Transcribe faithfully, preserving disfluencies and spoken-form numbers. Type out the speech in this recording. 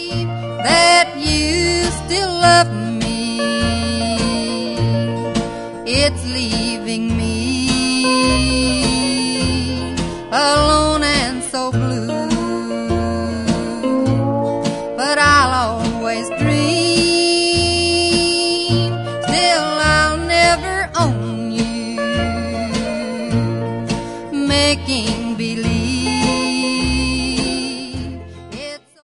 that you still love me. It's leaving me alone.